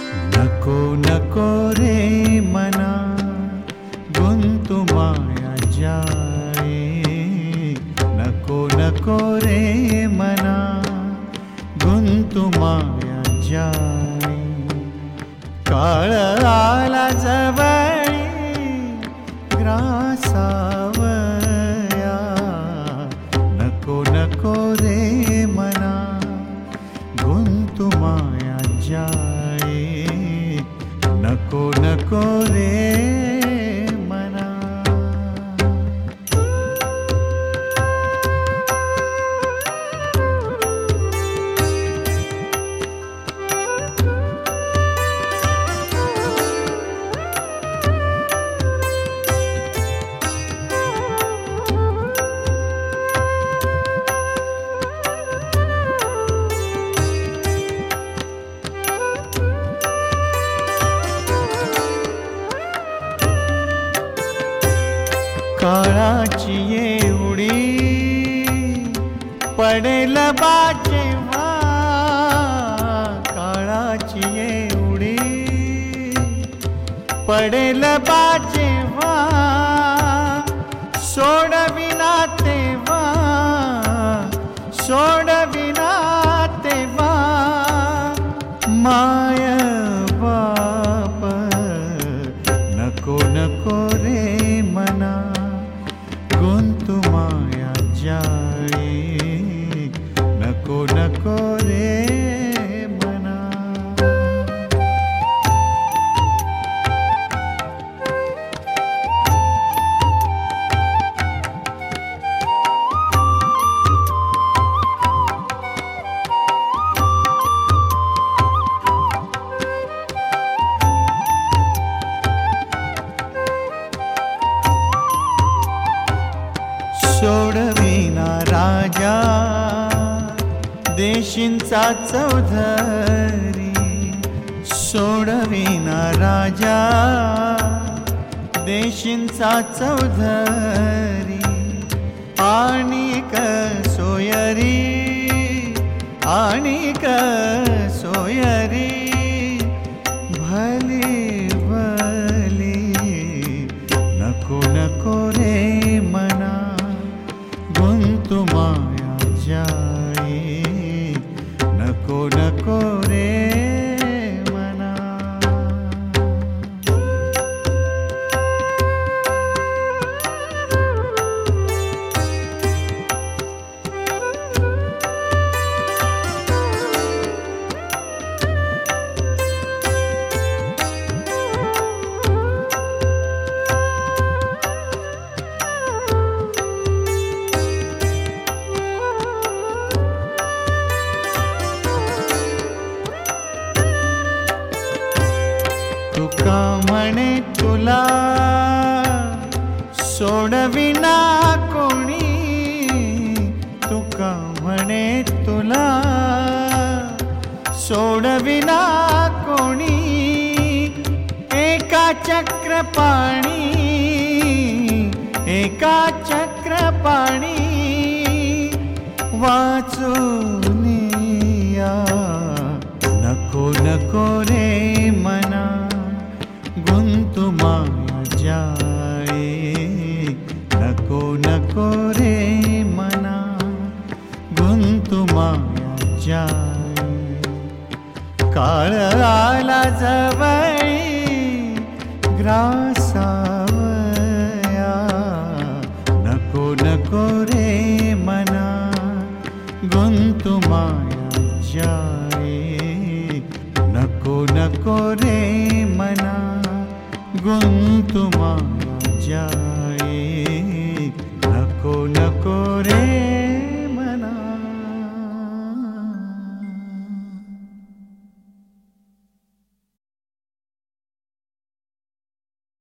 नको नको रे मना गुंतु माया जाए, नको नको रे मना गुंतु माया जाए. काळ आला जवळी ग्रासावया, नको नको रे मना गुंतु माया जाए, नको नको रे मना. काळाची एवढी पडेल बाजेव्हा, काळाची एवढी पडेल बाजेव्हा, सोडविना तेव्हा, सोडविना तेव्हा माय बाप, नको नको रे मना गुंतु माया जाए, नको नको रे मना. सोडविना राजा देशींचा चौधरी, सोडविना राजा देशींचा चौधरी, आणिक सोयरी, आणिक सोयरी भली भली, नको नको रे मना गुंतु माया जाए, नको नको रे मना. तुका म्हणे तुला सोडविना कोणी, तुका म्हणे तुला सोडविना कोणी, एका चक्रपाणी, एका चक्रपाणी वाचूनिया, नको नको रे मना गुंतु माया जाए, नको नको रे मना गुंतु माया जाए. काळ आला जवळी ग्रासावया, नको नको रे मना गुंतु माया जाए, नको नको रे मना गुंतु माया जाए.